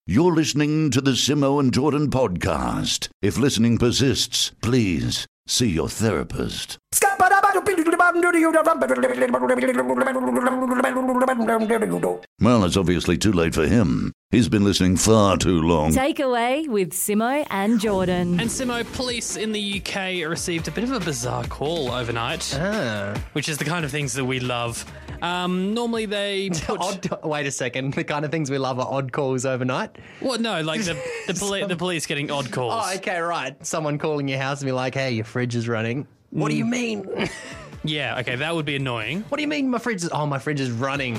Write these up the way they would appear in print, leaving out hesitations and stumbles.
You're listening to the Simo and Jordan podcast. If listening persists, please see your therapist. Well, it's obviously too late for him. He's been listening far too long. Takeaway with Simo and Jordan. And Simo, police in the UK received a bit of a bizarre call overnight, which is the kind of things that we love. Normally they put... Wait a second. The kind of things we love are odd calls overnight? Well, no, like the police getting odd calls. Oh, okay, right. Someone calling your house and be like, hey, your fridge is running. What do you mean? Yeah, okay, that would be annoying. What do you mean my fridge is running?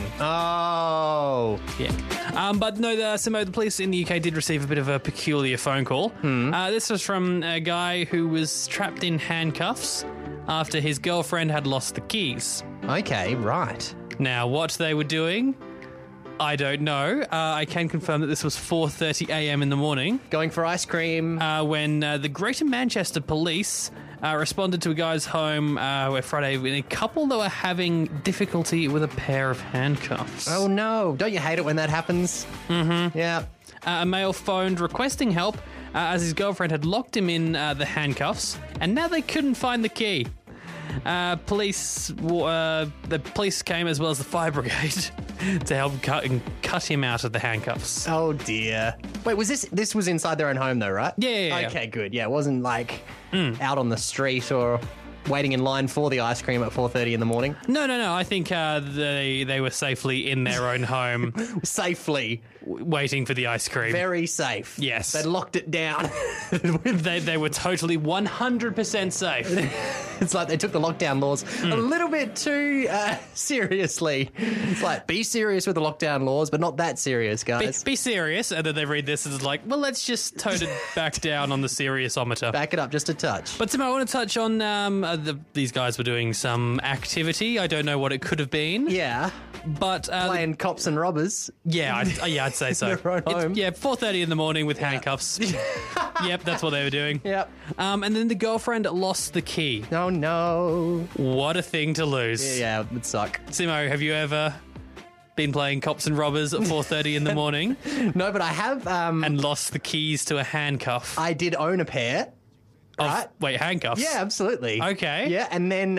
Oh. Yeah. But no, Simo, the police in the UK did receive a bit of a peculiar phone call. This was from a guy who was trapped in handcuffs after his girlfriend had lost the keys. Okay, right. Now, what they were doing, I don't know. I can confirm that this was 4:30 a.m. in the morning. Going for ice cream. When the Greater Manchester Police responded to a guy's home where Friday when a couple that were having difficulty with a pair of handcuffs. Oh, no. Don't you hate it when that happens? Mm-hmm. Yeah. A male phoned requesting help as his girlfriend had locked him in the handcuffs, and now they couldn't find the key. The police came as well as the fire brigade to help cut him out of the handcuffs. Oh, dear. Wait, was this was inside their own home, though, right? Yeah. Okay, good. Yeah, it wasn't like out on the street or waiting in line for the ice cream at 4:30 in the morning. No. I think they were safely in their own home. Safely. Waiting for the ice cream. Very safe. Yes. They locked it down. They were totally 100% safe. It's like they took the lockdown laws a little bit too seriously. It's like, be serious with the lockdown laws, but not that serious, guys. Be serious, and then they read this and it's like, well, let's just tone it back down on the seriousometer. Back it up just a touch. But Tim, I want to touch on these guys were doing some activity. I don't know what it could have been. Yeah. But playing cops and robbers. Yeah, I'd say so. Their own home. 4:30 in the morning with handcuffs. Yep, that's what they were doing. Yep. And then the girlfriend lost the key. Oh, no. What a thing to lose. Yeah, it would suck. Simo, have you ever been playing cops and robbers at 4:30 in the morning? No, but I have... and lost the keys to a handcuff. I did own a pair. Right? Wait, handcuffs? Yeah, absolutely. Okay. Yeah, and then...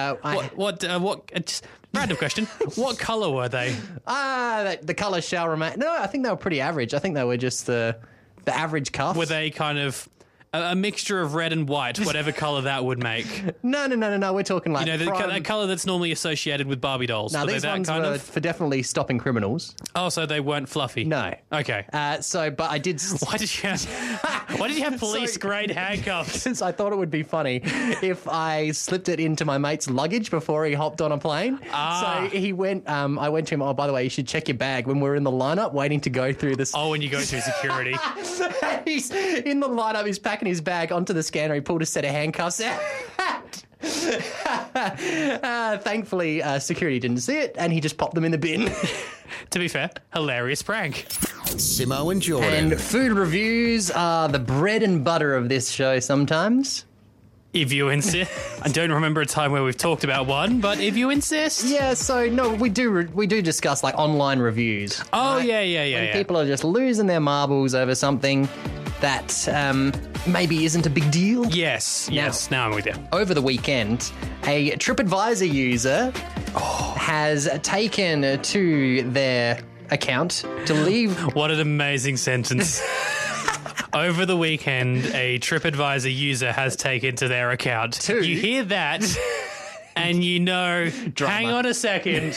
just random question. What colour were they? The colour shall remain... No, I think they were pretty average. I think they were just the average cuffs. Were they kind of a mixture of red and white, whatever colour that would make? No. We're talking like... that colour that's normally associated with Barbie dolls. No, these ones were for definitely stopping criminals. Oh, so they weren't fluffy? No. Okay. But I did... Why did you have police-grade handcuffs? Since I thought it would be funny if I slipped it into my mate's luggage before he hopped on a plane. So he went... I went to him, by the way, you should check your bag when we're in the lineup waiting to go through this... Oh, when you go through security. He's in the lineup, he's packing his bag onto the scanner, he pulled a set of handcuffs out. Thankfully, security didn't see it, and he just popped them in the bin. To be fair, hilarious prank. Simo and Jordan. And food reviews are the bread and butter of this show sometimes. If you insist. I don't remember a time where we've talked about one, but if you insist. Yeah, so no, we do discuss like online reviews. Oh, right? yeah. People are just losing their marbles over something that maybe isn't a big deal. Yes, now I'm with you. Over the weekend, a TripAdvisor user has taken to their account to leave... What an amazing sentence. Over the weekend, a TripAdvisor user has taken to their account. You hear that, and you know, Drama. hang on a second.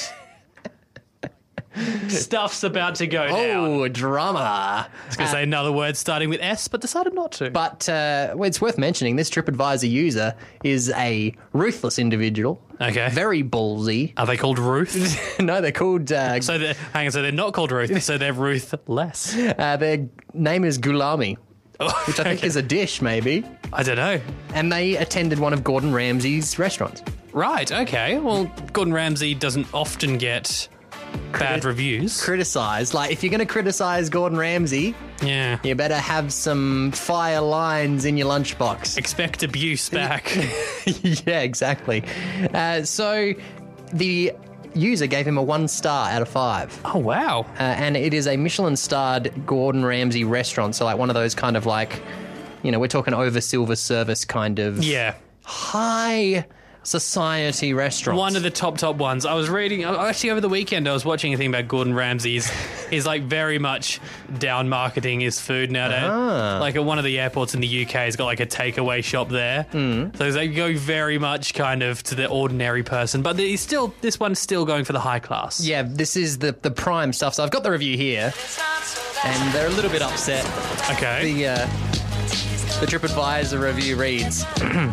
Stuff's about to go down. Oh, drama. I was going to say another word starting with S, but decided not to. But it's worth mentioning, this TripAdvisor user is a ruthless individual. Okay. Very ballsy. Are they called Ruth? No, they're called... So they're not called Ruth, so they're Ruthless. their name is Gulami, which I think is a dish, maybe. I don't know. And they attended one of Gordon Ramsay's restaurants. Right, okay. Well, Gordon Ramsay doesn't often get bad reviews. Criticised. Like, if you're going to criticise Gordon Ramsay, Yeah. you better have some fire lines in your lunchbox. Expect abuse back. Yeah, exactly. So the user gave him a 1 star out of 5. Oh, wow. And it is a Michelin-starred Gordon Ramsay restaurant, so like one of those kind of like, we're talking over silver service kind of high society restaurants. One of the top ones. I was reading, actually over the weekend, I was watching a thing about Gordon Ramsay's. He's like very much down marketing his food nowadays. Like at one of the airports in the UK, he's got like a takeaway shop there. So they go very much kind of to the ordinary person. But this one's still going for the high class. Yeah, this is the prime stuff. So I've got the review here, and they're a little bit upset. Okay. The TripAdvisor review reads...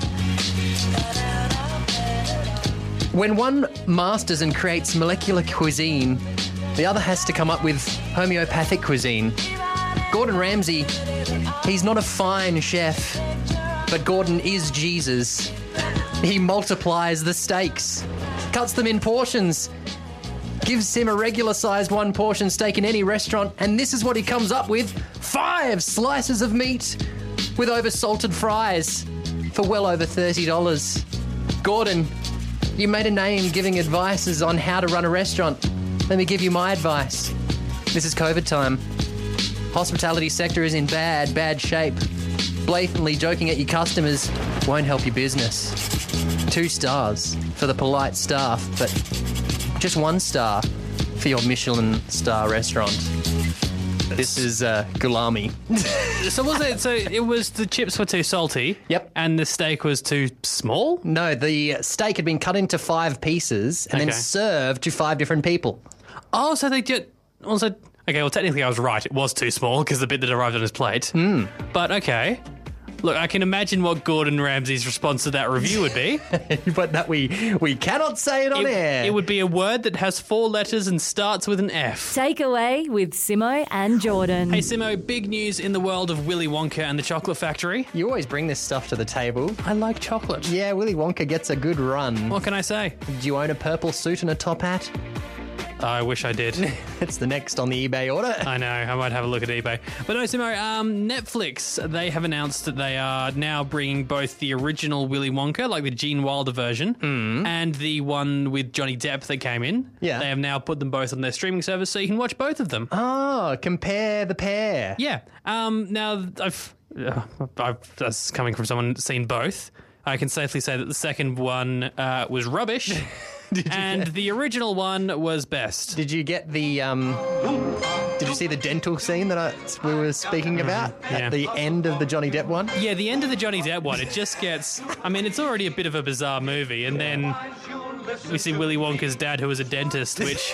When one masters and creates molecular cuisine, the other has to come up with homeopathic cuisine. Gordon Ramsay, he's not a fine chef, but Gordon is Jesus. He multiplies the steaks, cuts them in portions, gives him a regular-sized 1-portion steak in any restaurant, and this is what he comes up with: 5 slices of meat with over-salted fries for well over $30. Gordon, you made a name giving advices on how to run a restaurant. Let me give you my advice. This is COVID time. Hospitality sector is in bad shape. Blatantly joking at your customers won't help your business. 2 stars for the polite staff, but just 1 star for your Michelin star restaurant. This is Gulami. So was it? So it was the chips were too salty. Yep. And the steak was too small. No, the steak had been cut into 5 pieces and then served to 5 different people. Oh, so they did. Also, okay. Well, technically, I was right. It was too small because the bit that arrived on his plate. But okay. Look, I can imagine what Gordon Ramsay's response to that review would be. But that we cannot say it on air. It would be a word that has 4 letters and starts with an F. Takeaway with Simo and Jordan. Hey, Simo, big news in the world of Willy Wonka and the Chocolate Factory. You always bring this stuff to the table. I like chocolate. Yeah, Willy Wonka gets a good run. What can I say? Do you own a purple suit and a top hat? I wish I did. It's the next on the eBay order. I know. I might have a look at eBay. But no, Simo, Netflix, they have announced that they are now bringing both the original Willy Wonka, like the Gene Wilder version, and the one with Johnny Depp that came in. Yeah. They have now put them both on their streaming service so you can watch both of them. Oh, compare the pair. Yeah. Now, I've that's coming from someone who's seen both. I can safely say that the second one was rubbish. And the original one was best. Did you get the? Did you see the dental scene that we were speaking about at the end of the Johnny Depp one? Yeah, the end of the Johnny Depp one. It just gets. I mean, it's already a bit of a bizarre movie, and then we see Willy Wonka's dad, who was a dentist, which.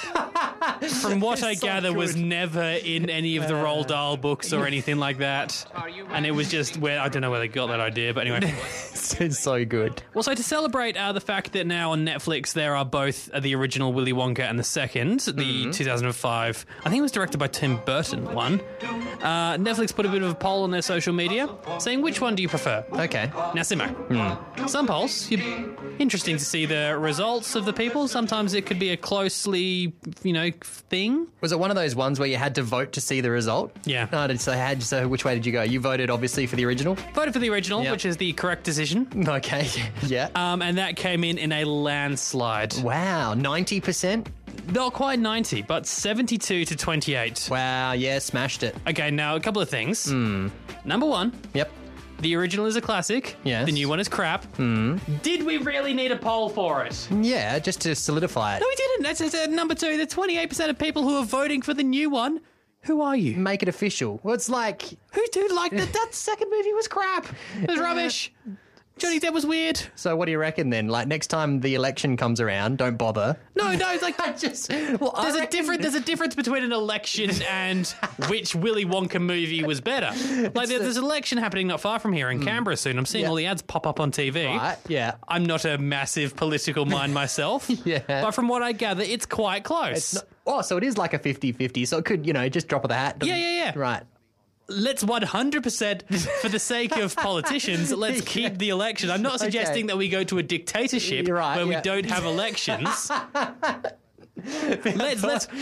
From what I gather, was never in any of the Roald Dahl books or anything like that. And it was just where I don't know where they got that idea, but anyway. It's so good. Also, to celebrate the fact that now on Netflix there are both the original Willy Wonka and the second, the 2005, I think it was directed by Tim Burton one. Netflix put a bit of a poll on their social media saying, which one do you prefer? Okay. Now, Simo, some polls, interesting to see the results of the people. Sometimes it could be a closely, thing. Was it one of those ones where you had to vote to see the result? Yeah. No, so which way did you go? You voted, obviously, for the original? Voted for the original, which is the correct decision. Okay, yeah. And that came in a landslide. Wow, 90%? Not quite 90, but 72 to 28. Wow, yeah, smashed it. Okay, now a couple of things. Number one. Yep. The original is a classic. Yes. The new one is crap. Did we really need a poll for it? Yeah, just to solidify it. No, we didn't. That's number two. The 28% of people who are voting for the new one. Who are you? Make it official. Well, it's like... Who do like that? That second movie was crap. It was rubbish. Johnny Depp was weird. So what do you reckon then? Like next time the election comes around, don't bother. No, it's like there's a difference between an election and which Willy Wonka movie was better. Like there's an election happening not far from here in Canberra soon. I'm seeing all the ads pop up on TV. Right, yeah. I'm not a massive political mind myself. Yeah. But from what I gather, it's quite close. So it is like a 50-50. So it could, just drop of the hat. Yeah. Right. Let's 100%, for the sake of politicians, let's keep the election. I'm not suggesting that we go to a dictatorship where we don't have elections. let's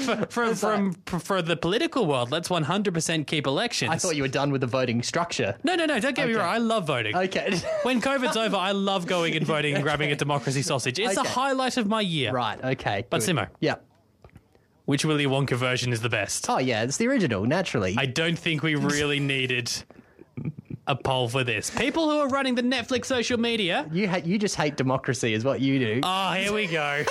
for the political world, let's 100% keep elections. I thought you were done with the voting structure. No, don't get me wrong. I love voting. Okay. When COVID's over, I love going and voting and grabbing a democracy sausage. It's a highlight of my year. Right, okay. But good. Simo, Yep. which Willy Wonka version is the best? Oh, yeah, it's the original, naturally. I don't think we really needed a poll for this. People who are running the Netflix social media. You just hate democracy is what you do. Oh, here we go.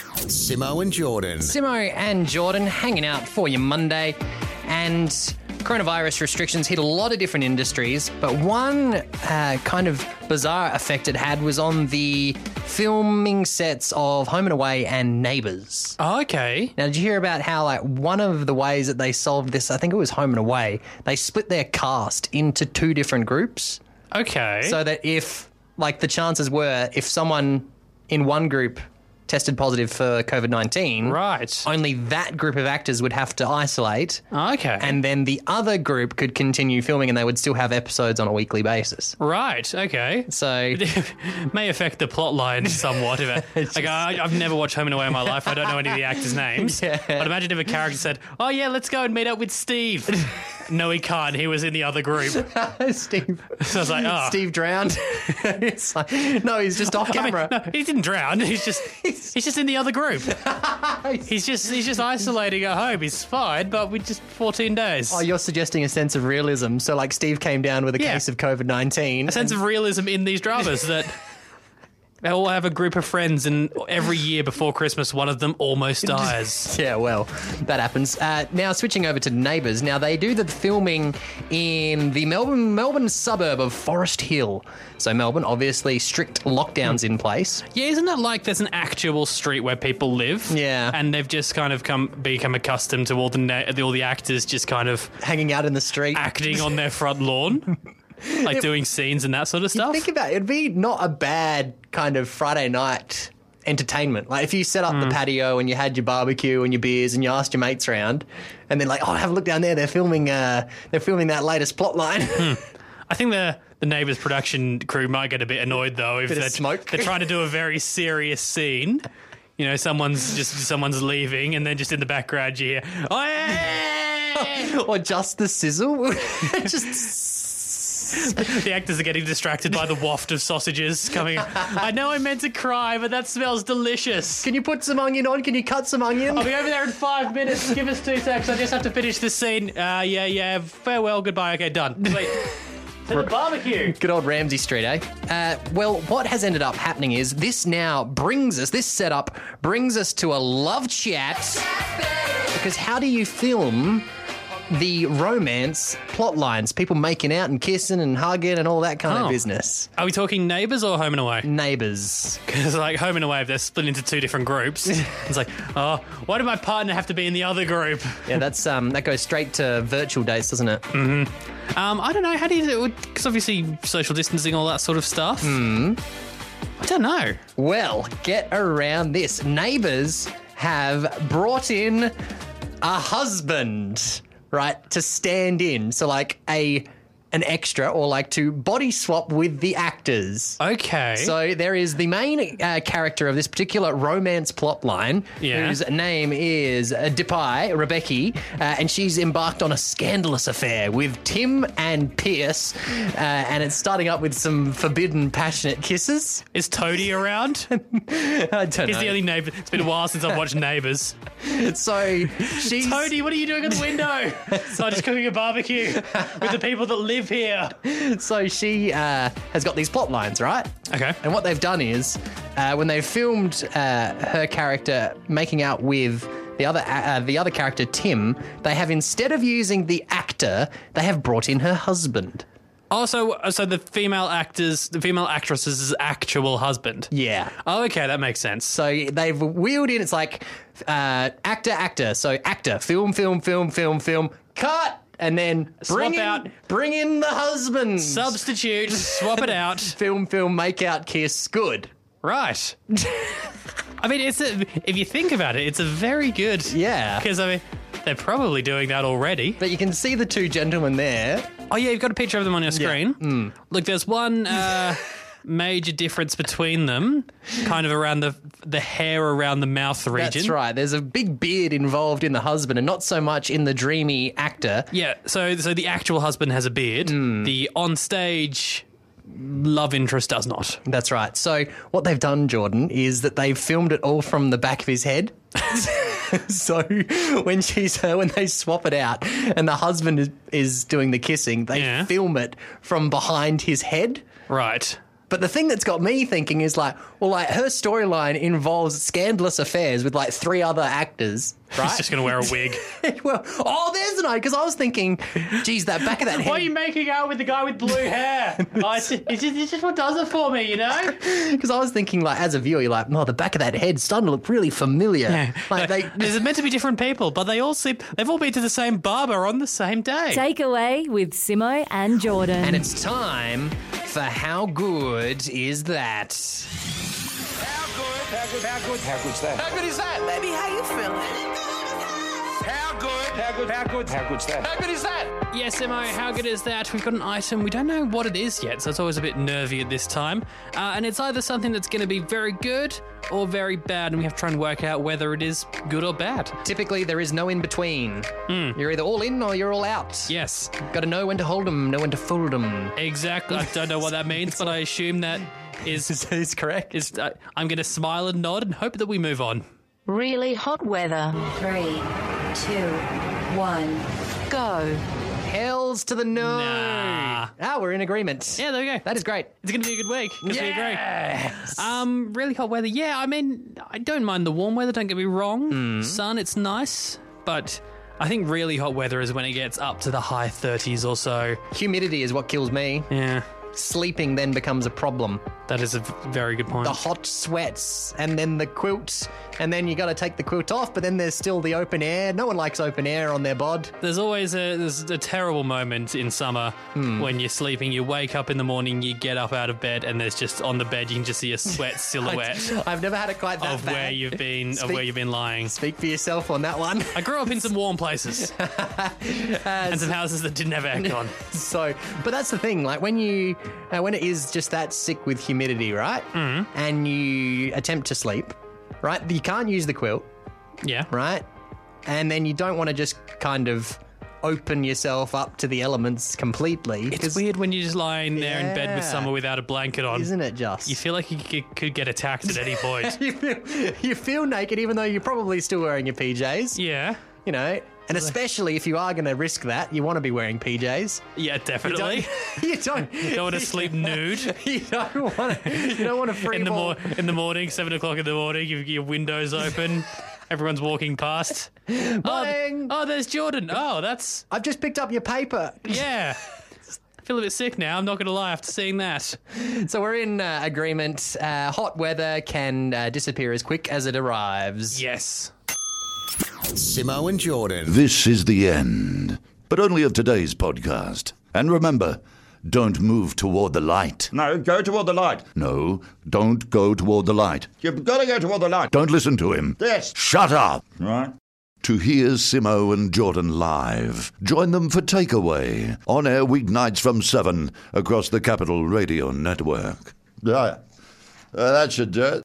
Simo and Jordan. Simo and Jordan hanging out for your Monday, and coronavirus restrictions hit a lot of different industries, but one kind of bizarre effect it had was on the filming sets of Home and Away and Neighbours. Oh, okay. Now, did you hear about how, like, one of the ways that they solved this, I think it was Home and Away, they split their cast into two different groups. Okay. So that if, like, the chances were, if someone in one group tested positive for COVID-19, right, only that group of actors would have to isolate. Okay. And then the other group could continue filming and they would still have episodes on a weekly basis. Right, okay. So may affect the plot line somewhat. I've never watched Home and Away in my life. I don't know any of the actors' names. Yeah. But imagine if a character said, oh, yeah, let's go and meet up with Steve. No, he can't. He was in the other group. Steve. So I was like, oh. Steve drowned. It's like, no, he's just off camera. No, he didn't drown. He's just in the other group. He's just isolating at home. He's fine, but we just 14 days. Oh, you're suggesting a sense of realism. So, like, Steve came down with a case of COVID-19. A sense of realism in these dramas that they all have a group of friends, and every year before Christmas, one of them almost dies. Yeah, well, that happens. Now, switching over to Neighbours. Now, they do the filming in the Melbourne suburb of Forest Hill. So, Melbourne, obviously, strict lockdowns in place. Yeah, isn't it like there's an actual street where people live? Yeah. And they've just kind of become accustomed to all the actors just kind of hanging out in the street. Acting on their front lawn. Like doing scenes and that sort of stuff. Think about it. It'd be not a bad kind of Friday night entertainment. Like if you set up the patio and you had your barbecue and your beers and you asked your mates around, and then like, oh, have a look down there. They're filming that latest plot line. I think the Neighbours production crew might get a bit annoyed though if they're trying to do a very serious scene. You know, someone's leaving, and then just in the background you hear, oh, yeah! Or just the sizzle. The actors are getting distracted by the waft of sausages coming. I know I meant to cry, but that smells delicious. Can you put some onion on? Can you cut some onion? I'll be over there in 5 minutes. Give us 2 seconds. I just have to finish this scene. Yeah. Farewell, goodbye. Okay, done. Wait. To the barbecue. Good old Ramsey Street, eh? Well, what has ended up happening is this setup brings us to a love chat. Because how do you film the romance plot lines? People making out and kissing and hugging and all that kind of business. Are we talking Neighbours or Home and Away? Neighbours. Because like Home and Away, they're split into 2 different groups. It's like, oh, why did my partner have to be in the other group? Yeah, that's that goes straight to virtual dates, doesn't it? Mm-hmm. I don't know. How do you do it? Because obviously social distancing, all that sort of stuff. I don't know. Well, get around this. Neighbours have brought in a husband, right, to stand in. So like an extra, or like to body swap with the actors. Okay. So there is the main character of this particular romance plot line, whose name is Depai, Rebecca, and she's embarked on a scandalous affair with Tim and Pierce, and it's starting up with some forbidden, passionate kisses. Is Toadie around? I don't know. He's the only neighbour. It's been a while since I've watched Neighbours. So she's... Toadie, what are you doing at the window? So I'm just cooking a barbecue with the people that live here. So she has got these plot lines, right? Okay. And what they've done is, when they've filmed her character making out with the other character, Tim, they have, instead of using the actor, they have brought in her husband. Oh, so the female actress's actual husband. Yeah. Oh, okay, that makes sense. So they've wheeled in. It's like actor. So actor, film, cut. And then bring in the husband. Substitute, swap it out. Film, make out, kiss, good. Right. I mean, if you think about it, it's a very good... Yeah. Because, I mean, they're probably doing that already. But you can see the 2 gentlemen there. Oh, yeah, you've got a picture of them on your screen. Yeah. Look, there's one... major difference between them, kind of around the hair around the mouth region. That's right. There's a big beard involved in the husband and not so much in the dreamy actor. Yeah, so the actual husband has a beard. The on-stage love interest does not. That's right. So what they've done, Jordan, is that they've filmed it all from the back of his head. So when they swap it out and the husband is doing the kissing, they film it from behind his head. Right. But the thing that's got me thinking is her storyline involves scandalous affairs with 3 other actors, right? He's just going to wear a wig. Well, there's an eye, because I was thinking, geez, that back of that head. Why are you making out with the guy with blue hair? It's just what does it for me, you know? Because I was thinking, as a viewer, you're like, the back of that head's starting to look really familiar. Yeah. There's meant to be different people, but they've all been to the same barber on the same day. Takeaway with Simo and Jordan. And it's time for How Good Is That? How good's that? How good is that? Baby, how you feeling? How good's that? How good is that? Yes, Simo, how good is that? We've got an item. We don't know what it is yet, so it's always a bit nervy at this time. And it's either something that's going to be very good or very bad, and we have to try and work out whether it is good or bad. Typically, there is no in between. You're either all in or you're all out. Yes. Got to know when to hold them, know when to fold them. Exactly. I don't know what that means, but I assume that is correct. I'm going to smile and nod and hope that we move on. Really hot weather. 3, 2, 1, go. Hells to the no. Nah. We're in agreement. Yeah, there we go. That is great. It's going to be a good week. It's going to be Yes. Really hot weather. Yeah, I mean, I don't mind the warm weather, don't get me wrong. Sun, it's nice, but I think really hot weather is when it gets up to the high 30s or so. Humidity is what kills me. Yeah. Sleeping then becomes a problem. That is a very good point. The hot sweats and then the quilt, and then you got to take the quilt off, but then there's still the open air. No one likes open air on their bod. There's always a terrible moment in summer when you're sleeping. You wake up in the morning, you get up out of bed, and there's just on the bed you can just see a sweat silhouette. I've never had it quite that of bad. where you've been lying. Speak for yourself on that one. I grew up in some warm places and some houses that didn't have aircon. But that's the thing. When it is just that sick with humidity, right? And you attempt to sleep, right? You can't use the quilt. Yeah. Right? And then you don't want to just kind of open yourself up to the elements completely. It's weird when you're just lying there in bed with someone without a blanket on. Isn't it just? You feel like you could get attacked at any point. you feel naked even though you're probably still wearing your PJs. Yeah. You know, and especially if you are going to risk that, you want to be wearing PJs. Yeah, definitely. You don't want to sleep nude. You don't want to free in the morning, 7 o'clock in the morning, your windows open. Everyone's walking past. Morning. Oh, there's Jordan. Oh, that's... I've just picked up your paper. Yeah. I feel a bit sick now, I'm not going to lie, after seeing that. So we're in agreement. Hot weather can disappear as quick as it arrives. Yes. Simo and Jordan. This is the end, but only of today's podcast. And remember, don't move toward the light. No, go toward the light. No, don't go toward the light. You've got to go toward the light. Don't listen to him. Yes. Shut up. Right. To hear Simo and Jordan live, join them for Takeaway, on air weeknights from 7 across the Capital Radio Network. Yeah. That should do it.